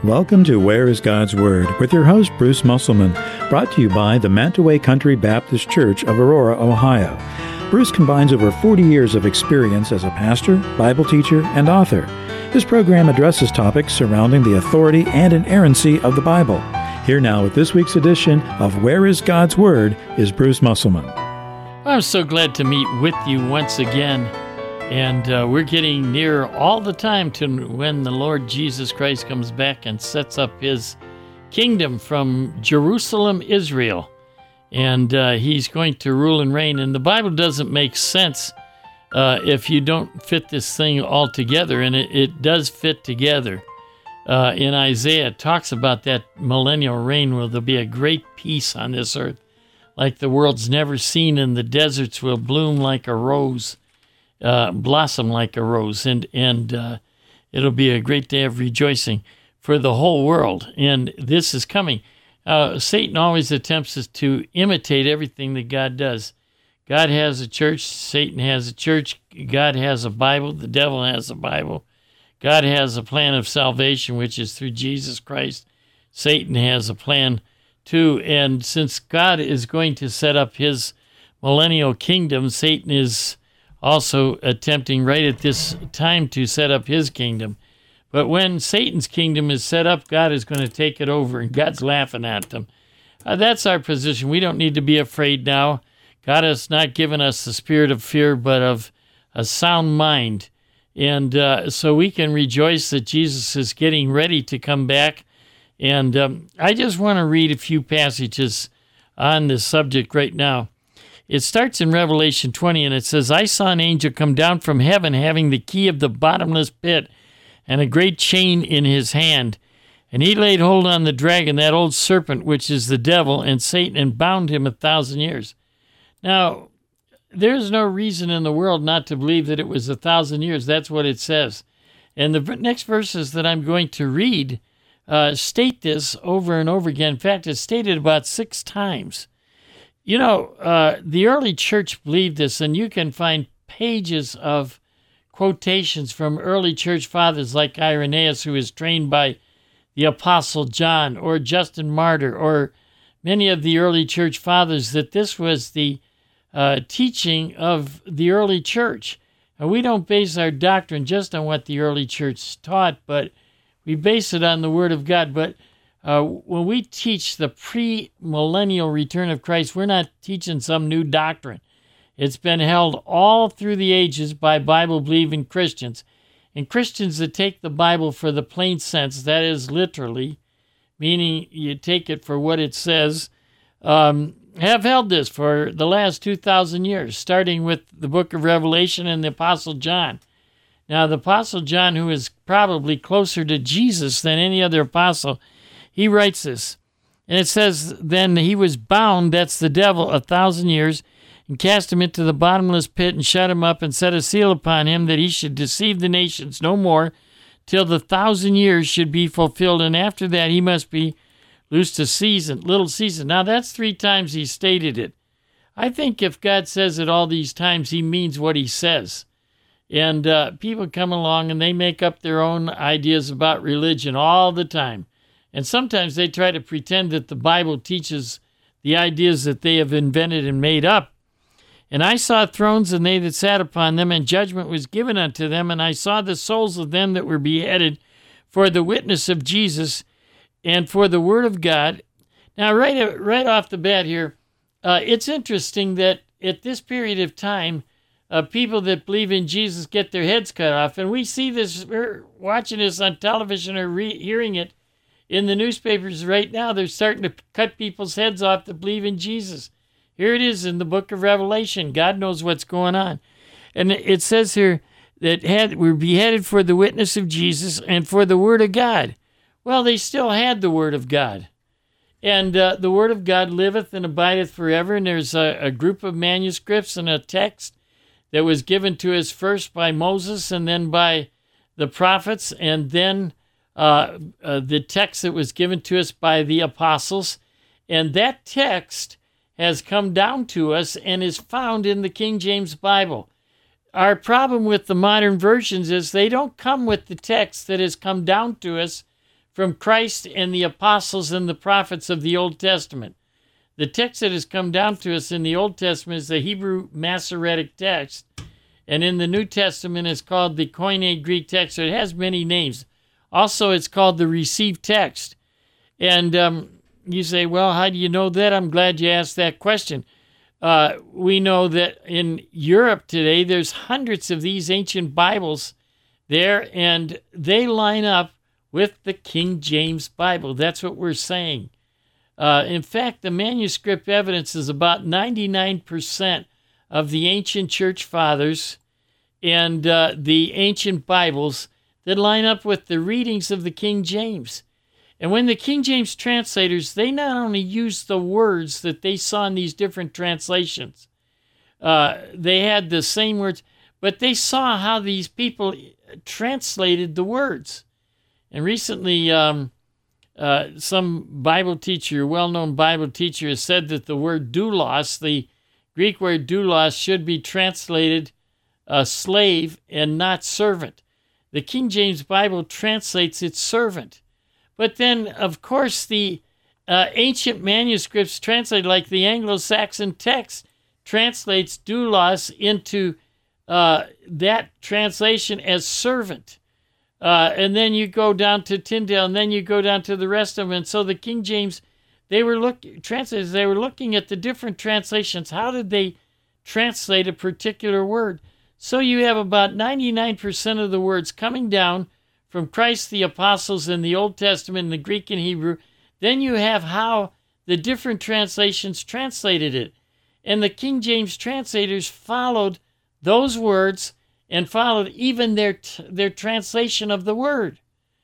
Welcome to Where is God's Word with your host, Bruce Musselman, brought to you by the Mantaway Country Baptist Church of Aurora, Ohio. Bruce combines over 40 years of experience as a pastor, Bible teacher, and author. His program addresses topics surrounding the authority and inerrancy of the Bible. Here now with this week's edition of Where is God's Word is Bruce Musselman. I'm so glad to meet with you once again. And we're getting near all the time to when the Lord Jesus Christ comes back and sets up his kingdom from Jerusalem, Israel. And he's going to rule and reign. And the Bible doesn't make sense if you don't fit this thing all together. And it does fit together. In Isaiah, it talks about that millennial reign where there'll be a great peace on this earth, like the world's never seen, and the deserts will bloom like a rose. Blossom like a rose, and it'll be a great day of rejoicing for the whole world. And this is coming. Satan always attempts to imitate everything that God does. God has a church. Satan has a church. God has a Bible. The devil has a Bible. God has a plan of salvation, which is through Jesus Christ. Satan has a plan too. And since God is going to set up his millennial kingdom, Satan is also attempting right at this time to set up his kingdom. But when Satan's kingdom is set up, God is going to take it over, and God's laughing at them. That's our position. We don't need to be afraid now. God has not given us the spirit of fear, but of a sound mind. And so we can rejoice that Jesus is getting ready to come back. And I just want to read a few passages on this subject right now. It starts in Revelation 20, and it says, I saw an angel come down from heaven having the key of the bottomless pit and a great chain in his hand. And he laid hold on the dragon, that old serpent, which is the devil and Satan, and bound him 1,000 years. Now, there's no reason in the world not to believe that it was 1,000 years. That's what it says. And the next verses that I'm going to read state this over and over again. In fact, it's stated about 6 times. You know, the early church believed this, and you can find pages of quotations from early church fathers like Irenaeus, who was trained by the Apostle John, or Justin Martyr, or many of the early church fathers, that this was the teaching of the early church. And we don't base our doctrine just on what the early church taught, but we base it on the Word of God. But when we teach the pre-millennial return of Christ, we're not teaching some new doctrine. It's been held all through the ages by Bible-believing Christians. And Christians that take the Bible for the plain sense, that is literally, meaning you take it for what it says, have held this for the last 2,000 years, starting with the book of Revelation and the Apostle John. Now, the Apostle John, who is probably closer to Jesus than any other apostle, he writes this, and it says, then he was bound, that's the devil, 1,000 years, and cast him into the bottomless pit and shut him up and set a seal upon him that he should deceive the nations no more till the 1,000 years should be fulfilled. And after that he must be loosed a little season. Now that's 3 times he stated it. I think if God says it all these times, he means what he says. And people come along and they make up their own ideas about religion all the time. And sometimes they try to pretend that the Bible teaches the ideas that they have invented and made up. And I saw thrones, and they that sat upon them, and judgment was given unto them. And I saw the souls of them that were beheaded for the witness of Jesus and for the word of God. Now, right off the bat here, it's interesting that at this period of time, people that believe in Jesus get their heads cut off. And we see this, we're watching this on television or hearing it in the newspapers right now. They're starting to cut people's heads off that believe in Jesus. Here it is in the book of Revelation. God knows what's going on. And it says here that were beheaded for the witness of Jesus and for the word of God. Well, they still had the word of God. And the word of God liveth and abideth forever. And there's a group of manuscripts and a text that was given to us first by Moses and then by the prophets, and then the text that was given to us by the apostles. And that text has come down to us and is found in the King James Bible. Our problem with the modern versions is they don't come with the text that has come down to us from Christ and the apostles and the prophets of the Old Testament. The text that has come down to us in the Old Testament is the Hebrew Masoretic text, and in the New Testament it's called the Koine Greek text. So it has many names. Also, it's called the Received text. And you say, well, how do you know that? I'm glad you asked that question. We know that in Europe today, there's hundreds of these ancient Bibles there, and they line up with the King James Bible. That's what we're saying. In fact, the manuscript evidence is about 99% of the ancient church fathers and the ancient Bibles that line up with the readings of the King James. And when the King James translators, they not only used the words that they saw in these different translations, they had the same words, but they saw how these people translated the words. And recently, some Bible teacher, well-known Bible teacher, has said that the word doulos, the Greek word doulos, should be translated slave and not servant. The King James Bible translates it servant. But then, of course, the ancient manuscripts translate, like the Anglo-Saxon text translates doulos into that translation as servant. And then you go down to Tyndale, and then you go down to the rest of them. And so the King James, translators, they were looking at the different translations. How did they translate a particular word? So you have about 99% of the words coming down from Christ, the apostles in the Old Testament, in the Greek and Hebrew. Then you have how the different translations translated it. And the King James translators followed those words and followed even their translation of the word.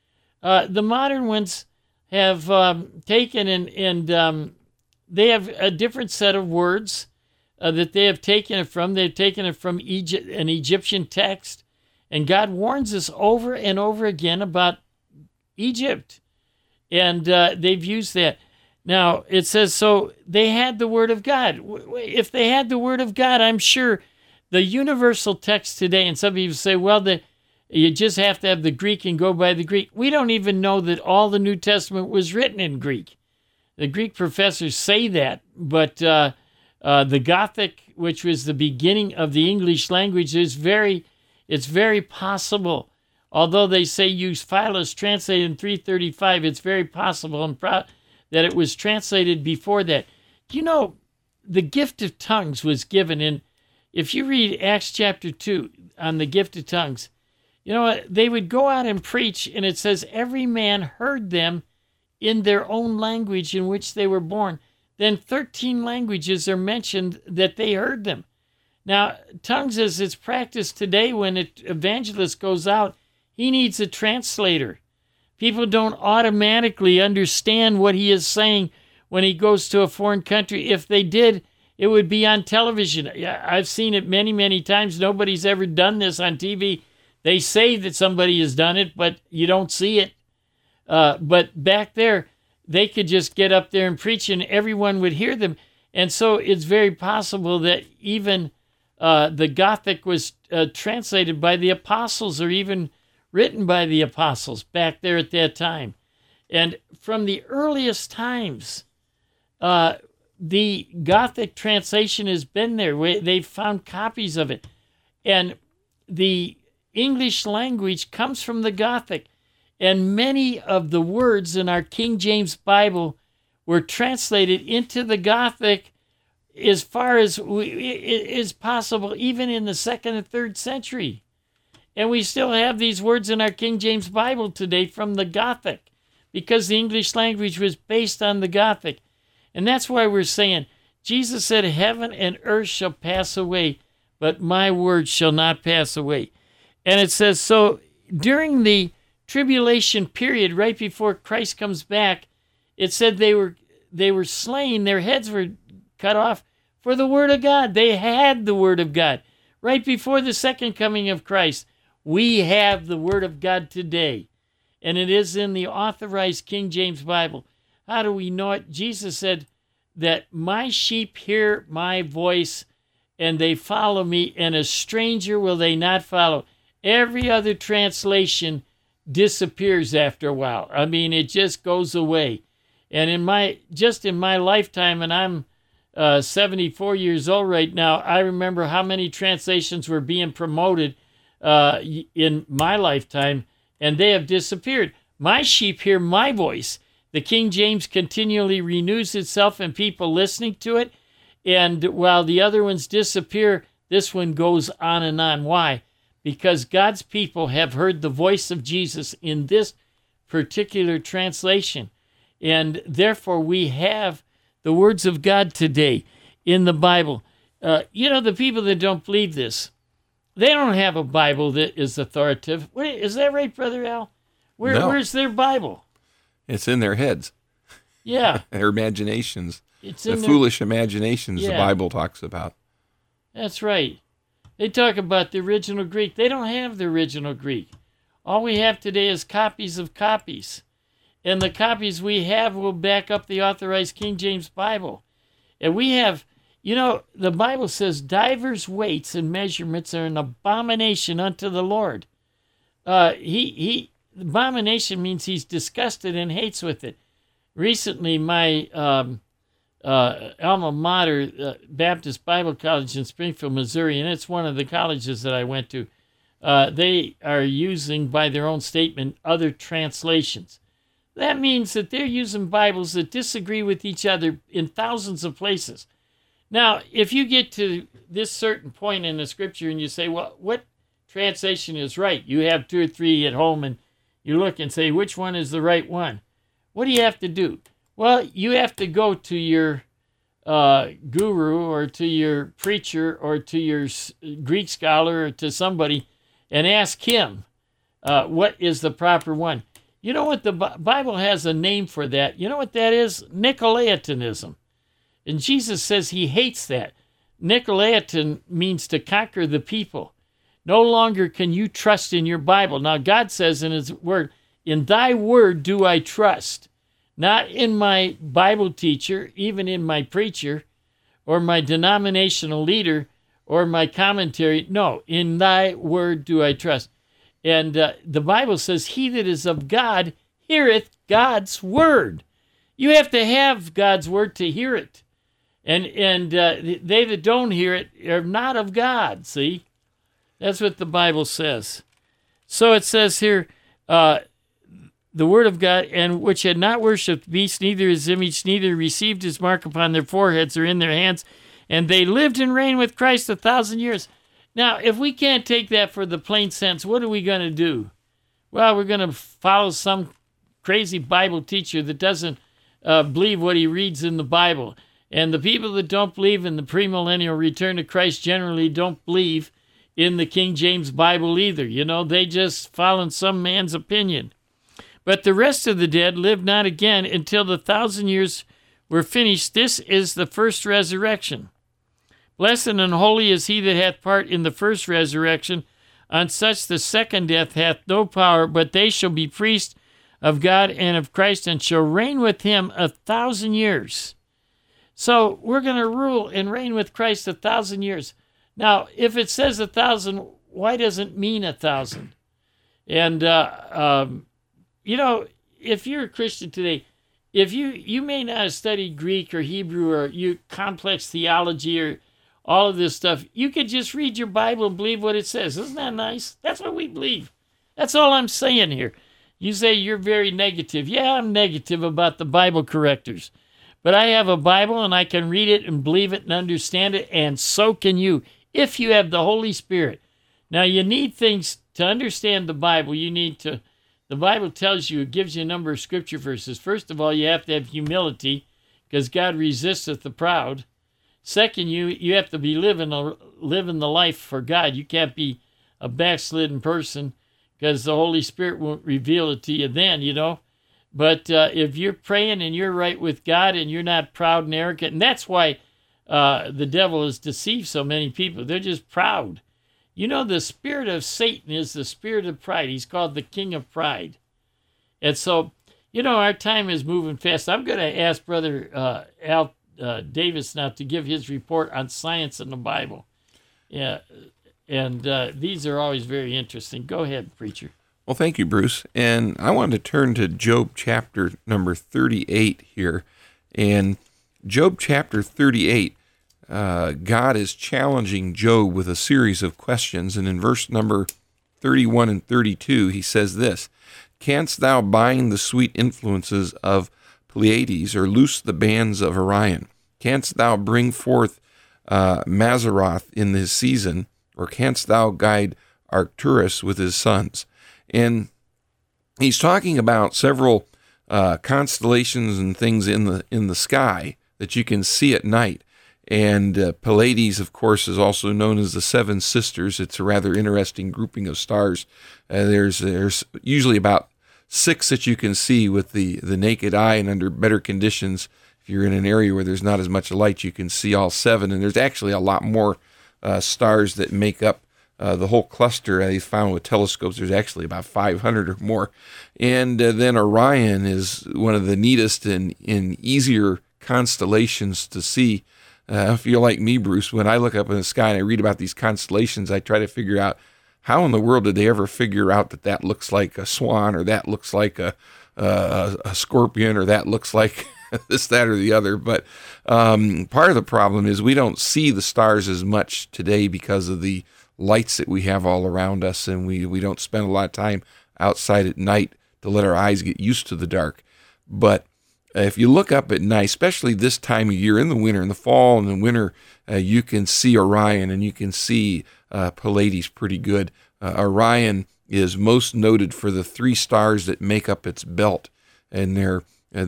The modern ones have taken and they have a different set of words that they have taken it from. They've taken it from Egypt, an Egyptian text. And God warns us over and over again about Egypt. And they've used that. Now, it says, so they had the Word of God. If they had the Word of God, I'm sure the universal text today, and some people say, well, you just have to have the Greek and go by the Greek. We don't even know that all the New Testament was written in Greek. The Greek professors say that, but the Gothic, which was the beginning of the English language, it's very possible. Although they say Euphilus translated in 335, it's very possible that it was translated before that. You know, the gift of tongues was given in, if you read Acts chapter 2 on the gift of tongues, you know, they would go out and preach, and it says every man heard them in their own language in which they were born. Then 13 languages are mentioned that they heard them. Now, tongues as it's practiced today, when an evangelist goes out, he needs a translator. People don't automatically understand what he is saying when he goes to a foreign country. If they did, it would be on television. I've seen it many, many times. Nobody's ever done this on TV. They say that somebody has done it, but you don't see it. But back there, they could just get up there and preach, and everyone would hear them. And so it's very possible that even the Gothic was translated by the apostles, or even written by the apostles back there at that time. And from the earliest times, the Gothic translation has been there. They've found copies of it. And the English language comes from the Gothic. And many of the words in our King James Bible were translated into the Gothic as far as is possible, even in the 2nd and 3rd century. And we still have these words in our King James Bible today from the Gothic, because the English language was based on the Gothic. And that's why we're saying, Jesus said, heaven and earth shall pass away, but my word shall not pass away. And it says, so during the tribulation period, right before Christ comes back, it said they were slain, their heads were cut off for the word of God. They had the word of God. Right before the second coming of Christ, we have the word of God today. And it is in the authorized King James Bible. How do we know it? Jesus said that my sheep hear my voice and they follow me, and a stranger will they not follow. Every other translation disappears after a while. I mean, it just goes away. And in my lifetime, and I'm 74 years old right now, I remember how many translations were being promoted in my lifetime, and they have disappeared. My sheep hear my voice. The King James continually renews itself and people listening to it. And while the other ones disappear, this one goes on and on. Why? Because God's people have heard the voice of Jesus in this particular translation. And therefore, we have the words of God today in the Bible. The people that don't believe this, they don't have a Bible that is authoritative. Is that right, Brother Al? No. Where's their Bible? It's in their heads. Yeah. Their imaginations. It's the in foolish imaginations Yeah. the Bible talks about. That's right. They talk about the original Greek. They don't have the original Greek. All we have today is copies of copies. And the copies we have will back up the authorized King James Bible. And we have, the Bible says, divers weights and measurements are an abomination unto the Lord. Abomination means he's disgusted and hates with it. Recently, my alma mater, Baptist Bible College in Springfield, Missouri, and it's one of the colleges that I went to, they are using, by their own statement, other translations. That means that they're using Bibles that disagree with each other in thousands of places. Now, if you get to this certain point in the Scripture and you say, well, what translation is right? You have 2 or 3 at home and you look and say, which one is the right one? What do you have to do? Well, you have to go to your guru or to your preacher or to your Greek scholar or to somebody and ask him what is the proper one. You know what? The Bible has a name for that. You know what that is? Nicolaitanism. And Jesus says he hates that. Nicolaitan means to conquer the people. No longer can you trust in your Bible. Now, God says in his word, in thy word do I trust. Not in my Bible teacher, even in my preacher, or my denominational leader, or my commentary. No, in thy word do I trust. And the Bible says, he that is of God heareth God's word. You have to have God's word to hear it. And they that don't hear it are not of God, see? That's what the Bible says. So it says here, the word of God, and which had not worshipped beast, neither his image, neither received his mark upon their foreheads or in their hands, and they lived and reigned with Christ 1,000 years. Now, if we can't take that for the plain sense, what are we going to do? Well, we're going to follow some crazy Bible teacher that doesn't believe what he reads in the Bible. And the people that don't believe in the premillennial return to Christ generally don't believe in the King James Bible either. They just follow some man's opinion. But the rest of the dead live not again until the 1,000 years were finished. This is the first resurrection. Blessed and holy is he that hath part in the first resurrection. On such the second death hath no power, but they shall be priests of God and of Christ, and shall reign with him 1,000 years. So we're going to rule and reign with Christ 1,000 years. Now, if it says 1,000, why doesn't it mean 1,000? And, if you're a Christian today, if you may not have studied Greek or Hebrew or complex theology or all of this stuff, you could just read your Bible and believe what it says. Isn't that nice? That's what we believe. That's all I'm saying here. You say you're very negative. Yeah, I'm negative about the Bible correctors. But I have a Bible and I can read it and believe it and understand it, and so can you, if you have the Holy Spirit. Now, you need things to understand the Bible. The Bible tells you, it gives you a number of scripture verses. First of all, you have to have humility, because God resisteth the proud. Second, you have to be living the life for God. You can't be a backslidden person, because the Holy Spirit won't reveal it to you then, But if you're praying and you're right with God and you're not proud and arrogant, and that's why the devil has deceived so many people. They're just proud. The spirit of Satan is the spirit of pride. He's called the king of pride. And so, our time is moving fast. I'm going to ask Brother Al Davis now to give his report on science and the Bible. Yeah, and these are always very interesting. Go ahead, preacher. Well, thank you, Bruce. And I wanted to turn to Job chapter number 38 here. And Job chapter 38, God is challenging Job with a series of questions. And in verse number 31 and 32, he says this, "Canst thou bind the sweet influences of Pleiades, or loose the bands of Orion? Canst thou bring forth Mazzaroth in his season, or canst thou guide Arcturus with his sons?" And he's talking about several constellations and things in the sky that you can see at night. And Pleiades, of course, is also known as the Seven Sisters. It's a rather interesting grouping of stars. There's usually about 6 that you can see with the naked eye, and under better conditions, if you're in an area where there's not as much light, you can see all 7. And there's actually a lot more stars that make up the whole cluster. They found with telescopes there's actually about 500 or more. And then Orion is one of the neatest and easier constellations to see. If you're like me, Bruce, when I look up in the sky and I read about these constellations, I try to figure out how in the world did they ever figure out that looks like a swan, or that looks like a scorpion, or that looks like this, that, or the other. But part of the problem is we don't see the stars as much today because of the lights that we have all around us, and we don't spend a lot of time outside at night to let our eyes get used to the dark. But if you look up at night, especially this time of year, in the winter, in the fall and the winter, you can see Orion and you can see Pleiades pretty good. Orion is most noted for the 3 stars that make up its belt, and they're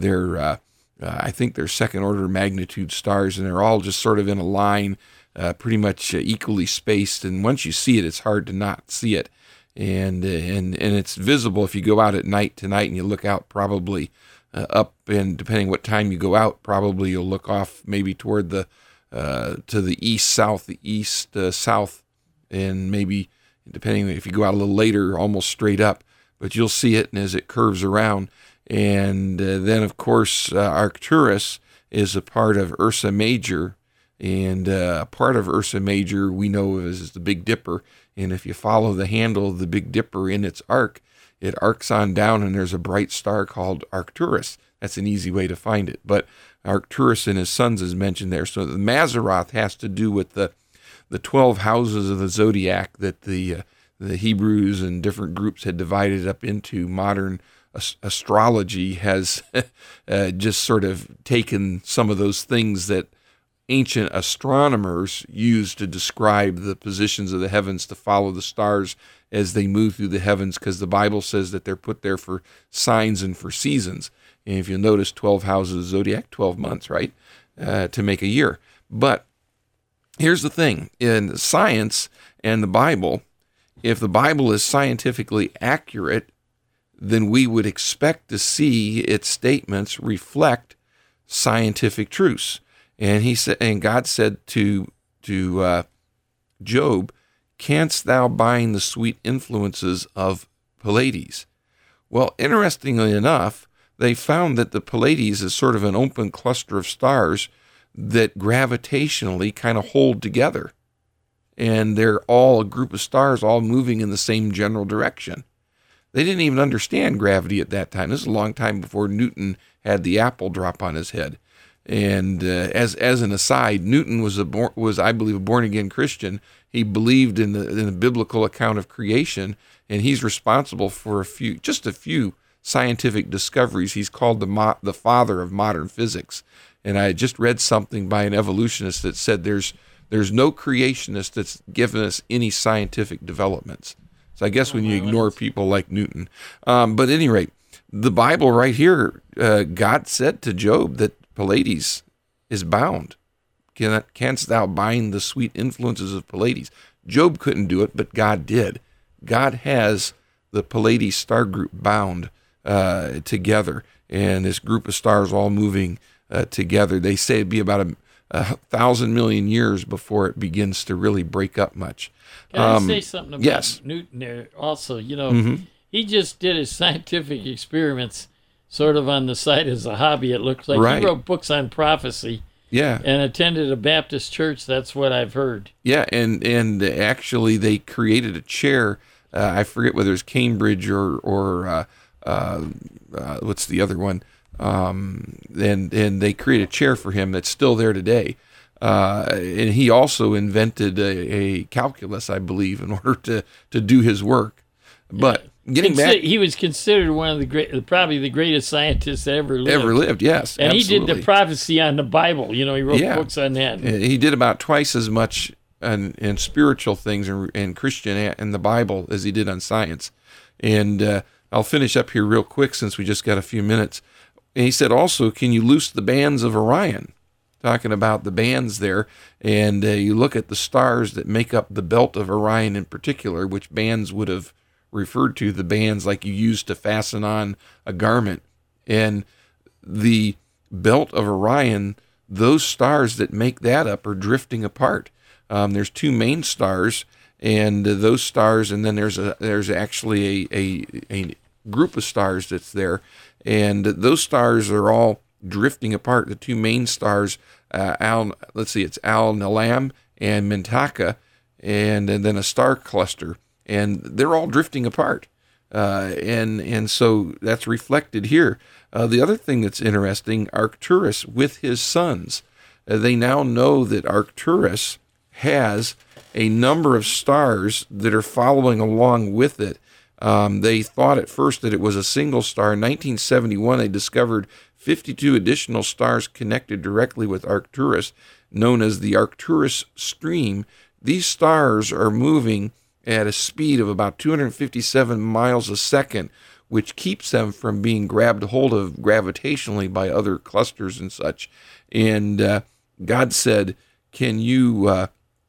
I think they're second-order magnitude stars, and they're all just sort of in a line, pretty much equally spaced. And once you see it, it's hard to not see it. And it's visible if you go out at night tonight and you look out probably up, and depending what time you go out, probably you'll look off maybe toward the to the east, south, south, and maybe depending if you go out a little later, almost straight up. But you'll see it, and as it curves around. And then, of course, Arcturus is a part of Ursa Major, and a part of Ursa Major we know as the Big Dipper. And if you follow the handle of the Big Dipper in its arc, it arcs on down, and there's a bright star called Arcturus. That's an easy way to find it. But Arcturus and his sons is mentioned there. So the Mazzaroth has to do with the 12 houses of the zodiac that the Hebrews and different groups had divided up into. Modern astrology has just sort of taken some of those things that ancient astronomers used to describe the positions of the heavens, to follow the stars as they move through the heavens, because the Bible says that they're put there for signs and for seasons. And if you notice, 12 houses of the zodiac, 12 months, right, to make a year. But here's the thing. In science and the Bible, if the Bible is scientifically accurate, then we would expect to see its statements reflect scientific truths. And he said, and God said to Job, "Canst thou bind the sweet influences of Pleiades?" Well, interestingly enough, they found that the Pleiades is sort of an open cluster of stars that gravitationally kind of hold together. And they're all a group of stars all moving in the same general direction. They didn't even understand gravity at that time. This is a long time before Newton had the apple drop on his head. And as an aside, Newton was I believe, a born-again Christian. He believed in the biblical account of creation, and he's responsible for just a few scientific discoveries. He's called the father of modern physics. And I just read something by an evolutionist that said there's no creationist that's given us any scientific developments. So I guess when you ignore people like Newton. But at any rate, the Bible right here, God said to Job that Pleiades is bound. Canst thou bind the sweet influences of Pleiades? Job couldn't do it, but God did. God has the Pleiades star group bound together, and this group of stars all moving together. They say it'd be about 1,000 million years before it begins to really break up much. Can I say something about yes. Newton there also? You know, he just did his scientific experiments sort of on the side as a hobby, it looks like. Right. He wrote books on prophecy. Yeah. And attended a Baptist church. That's what I've heard. Yeah, and actually they created a chair I forget whether it's Cambridge or what's the other one? And they created a chair for him that's still there today. And he also invented a calculus, I believe, in order to do his work. But getting back, he was considered one of probably the greatest scientists that ever lived. Ever lived, yes. And absolutely. He did the prophecy on the Bible. He wrote books on that. He did about twice as much in spiritual things and Christian and the Bible as he did on science. And I'll finish up here real quick since we just got a few minutes. And he said also, can you loose the bands of Orion? Talking about the bands there. And you look at the stars that make up the belt of Orion in particular, which bands would have referred to, the bands like you used to fasten on a garment. And the belt of Orion, those stars that make that up are drifting apart. There's two main stars, and those stars, and then there's actually a group of stars that's there, and those stars are all drifting apart. The two main stars, it's Al Nilam and Mintaka, and then a star cluster, and they're all drifting apart. And so that's reflected here. The other thing that's interesting, Arcturus with his sons, they now know that Arcturus has a number of stars that are following along with it. They thought at first that it was a single star. In 1971, they discovered 52 additional stars connected directly with Arcturus, known as the Arcturus Stream. These stars are moving at a speed of about 257 miles a second, which keeps them from being grabbed hold of gravitationally by other clusters and such. And God said, can you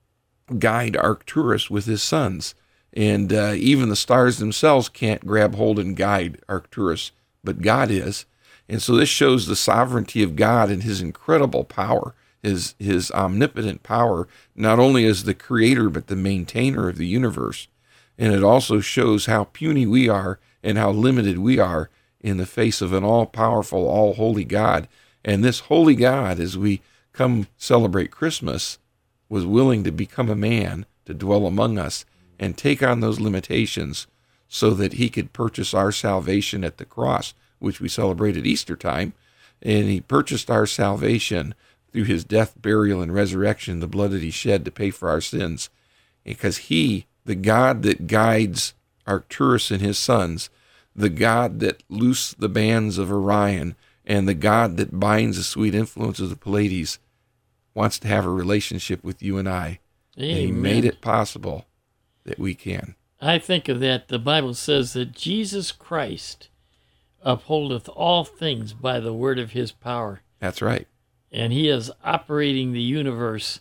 guide Arcturus with his sons? And even the stars themselves can't grab hold and guide Arcturus, but God is. And so this shows the sovereignty of God and his incredible power, his omnipotent power, not only as the creator, but the maintainer of the universe. And it also shows how puny we are and how limited we are in the face of an all-powerful, all-holy God. And this holy God, as we come celebrate Christmas, was willing to become a man to dwell among us and take on those limitations so that he could purchase our salvation at the cross, which we celebrate at Easter time. And he purchased our salvation through his death, burial, and resurrection, the blood that he shed to pay for our sins. Because he, the God that guides Arcturus and his sons, the God that loosed the bands of Orion, and the God that binds the sweet influence of the Pleiades, wants to have a relationship with you and I. Amen. And he made it possible that we can. I think of that. The Bible says that Jesus Christ upholdeth all things by the word of his power. That's right. And he is operating the universe.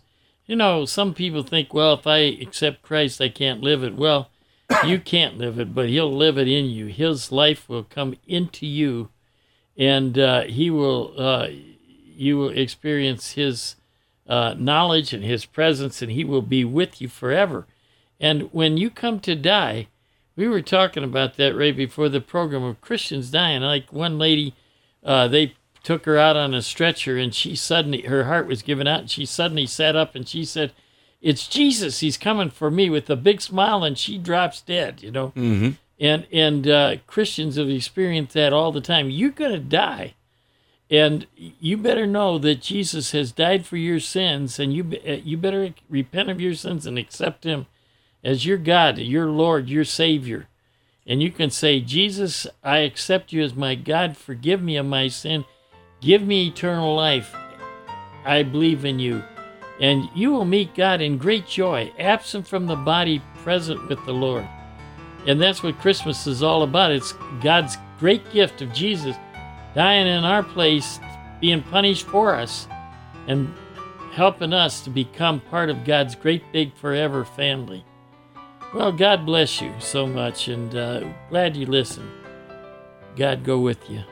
Some people think, well, if I accept Christ, I can't live it. Well, you can't live it, but he'll live it in you. His life will come into you, and you will experience his knowledge and his presence, and he will be with you forever. And when you come to die, we were talking about that right before the program of Christians dying. Like one lady, they took her out on a stretcher, and her heart was giving out, and she suddenly sat up and she said, "It's Jesus, he's coming for me," with a big smile, and she drops dead, Mm-hmm. And Christians have experienced that all the time. You're going to die, and you better know that Jesus has died for your sins, and you better repent of your sins and accept him as your God, your Lord, your Savior. And you can say, "Jesus, I accept you as my God. Forgive me of my sin. Give me eternal life. I believe in you." And you will meet God in great joy, absent from the body, present with the Lord. And that's what Christmas is all about. It's God's great gift of Jesus dying in our place, being punished for us, and helping us to become part of God's great big forever family. Well, God bless you so much, and glad you listened. God go with you.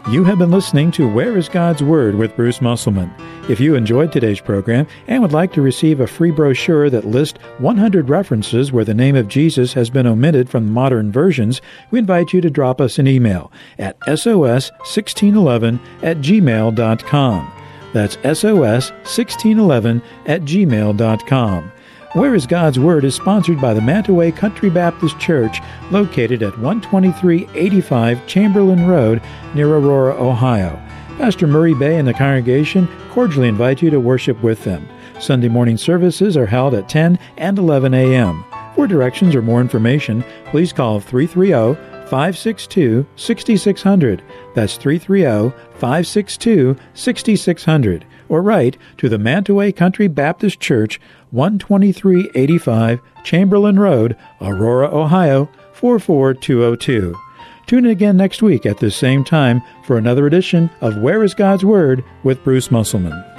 You have been listening to Where is God's Word with Bruce Musselman. If you enjoyed today's program and would like to receive a free brochure that lists 100 references where the name of Jesus has been omitted from modern versions, we invite you to drop us an email at sos1611@gmail.com. That's sos1611@gmail.com. Where is God's Word is sponsored by the Mantaway Country Baptist Church, located at 12385 Chamberlain Road near Aurora, Ohio. Pastor Murray Bay and the congregation cordially invite you to worship with them. Sunday morning services are held at 10 and 11 a.m. For directions or more information, please call 330-562-6600. That's 330-562-6600. Or write to the Mantaway Country Baptist Church, 12385 Chamberlain Road, Aurora, Ohio, 44202. Tune in again next week at this same time for another edition of Where is God's Word with Bruce Musselman.